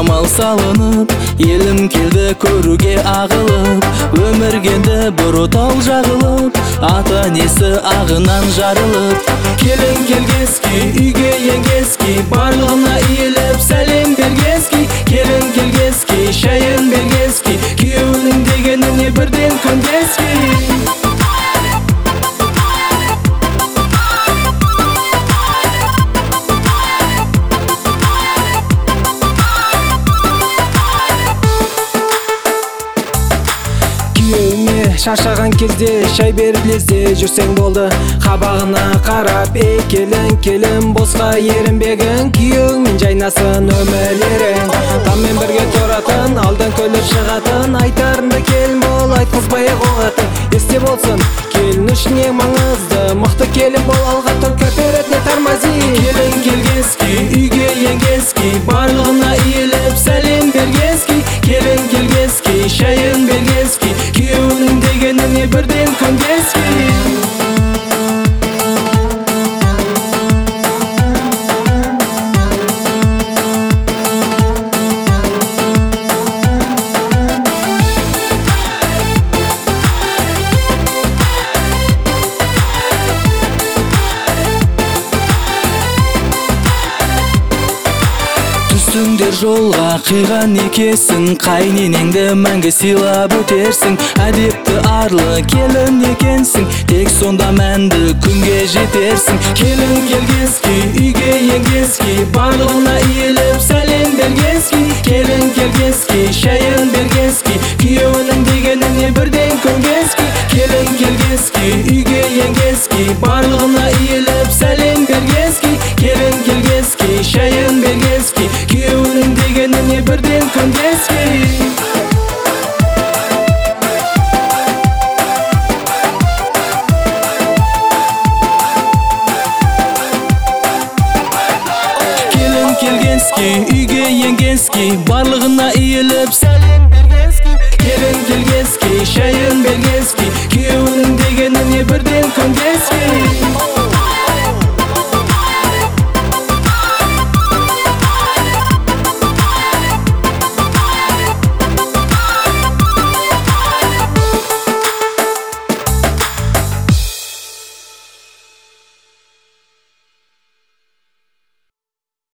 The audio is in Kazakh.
жамал салынып, елім келді көруге ағылып, өміргенді бір отау жағылып, ата несі ағынан жарылып. Келін келгески, үйге енгески, барлығына иіліп сәлем бергески. Келін келгески, шайын бергески, күйеуінің дегеніне бірден көнгески. Шаршаған кезде шай беріп лезде жүрсең болды. Қабағына қарап, ей келін, келін, босқа ерінбегін, күйеуіңмен жайнасын өмірлерің. Таммен бірге тұратын, алдан көліп шығатын, айтарында келін бол, айтқызбай қоғатын. Есте болсын, келін үшін ең маңызды, мықты келін бол, алға тұр көтеретіне тормози. Келін келгески, үйге енгески, барлығына иіліп сәлем бергески. Келін келгески, шайын бергески, күйеуінің дегеніне бірден көнгески. Түстіңдер жолға қиған екесің, қайненеңді мәңгі сыйлап өтерсің. Әдепті арлы келін екенсің, тек сонда мәнді күнге жетерсің. Келін келгески, үйге енгески, барлығына иіліп сәлем бергески. Келін келгески, шайын бергески, күйеуінің дегеніне бірден көнгески. Келін келгески, үйге енгески, барлығына иіліп сәлем бергески. Келін келгески, шайын бергески, күйеуінің дегеніне бірден көнгески. Келін келгенски, үйге енгески, барлығына иіліп сәлем бергески. Келін келгески, шайын бергески, күйеуінің дегеніне бірден көнгески.